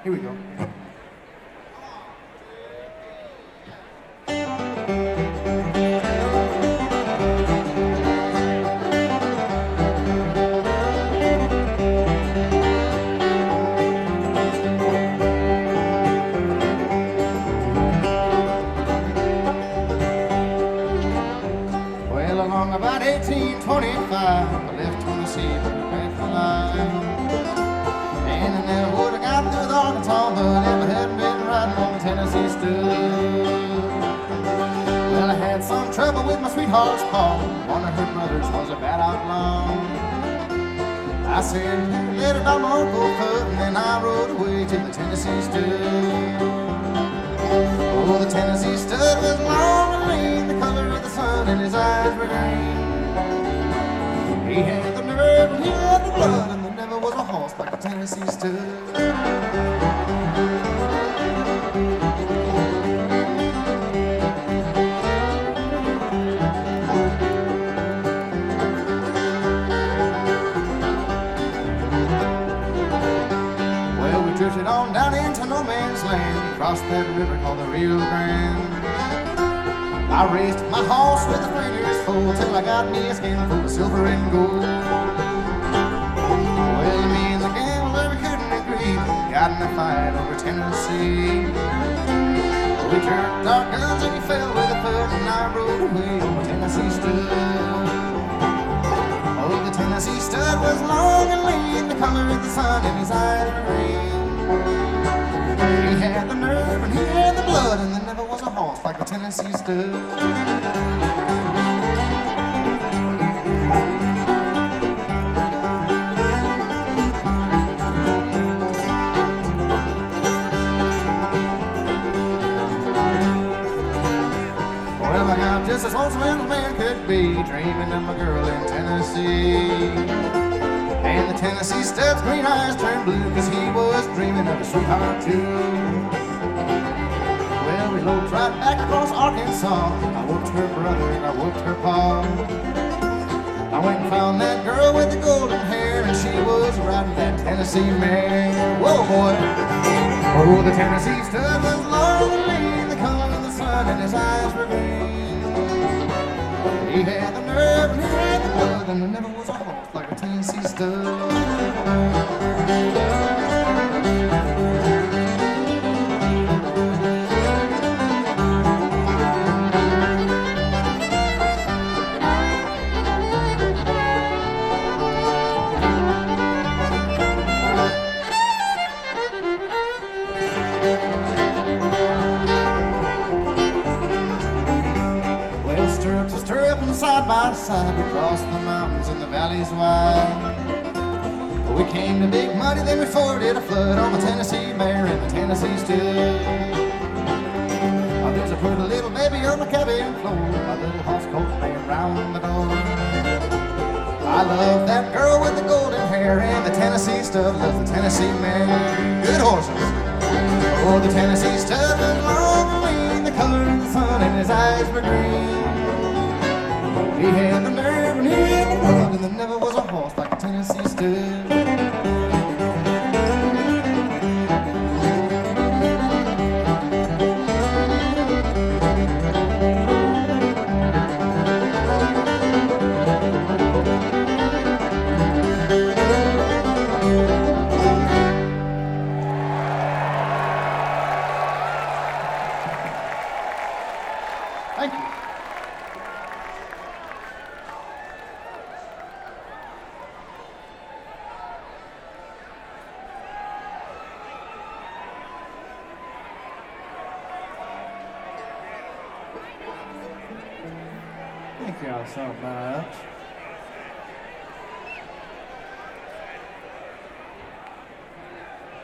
Here we go. Well, along about 1825, I left Tennessee for the Grateful Line. And I never would have got through the Arkansas, but if I hadn't been riding on the Tennessee stud. Well, I had some trouble with my sweetheart's paw. One of her brothers was a bad outlaw. I said, let her down my Uncle Foot, and then I rode away to the Tennessee stud. Oh, the Tennessee stud was long and lean, the color of the sun, and his eyes were green. He had the nerve and he had the blood, and there never was a horse like the Tennessee stud. Drifted on down into no man's land, crossed that river called the Rio Grande. I raced my horse with the fingers full till I got me a skin full of silver and gold. Well, me and the gambler, we couldn't agree, got in a fight over Tennessee. We jerked our guns and he fell with a foot, and I rode away on the Tennessee stud. Oh, the Tennessee stud was long and lean, the color of the sun, and his eyes were green. He had the nerve and he had the blood, and there never was a horse like the Tennessee stud. Well, I got just as lonesome as a man could be, dreaming of my girl in Tennessee. And the Tennessee stud's green eyes turned blue, cause he was dreaming of his sweetheart too. Well, we loped right back across Arkansas. I whooped her brother and I whooped her pa. I went and found that girl with the golden hair, and she was riding that Tennessee mare. Whoa, boy! Oh, the Tennessee stud was long and lean, the color of the sun, and his eyes were green. He had the nerve and he had the blood, and there never was a horse like a Tennessee stud. Side by side, we crossed the mountains and the valleys wide. We came to Big Muddy, then we forded a flood on the Tennessee mare and the Tennessee stud. Oh, there's a pretty little baby on the cabin floor, my little horse coat laying round the door. I love that girl with the golden hair, and the Tennessee stud loves the Tennessee mare. Good horses. Oh, the Tennessee stud was long and lean, the color of the sun, and his eyes were green. He had the nerve and he had the blood, and there never was a horse like a Tennessee stud. Thank you. Thank you all so much.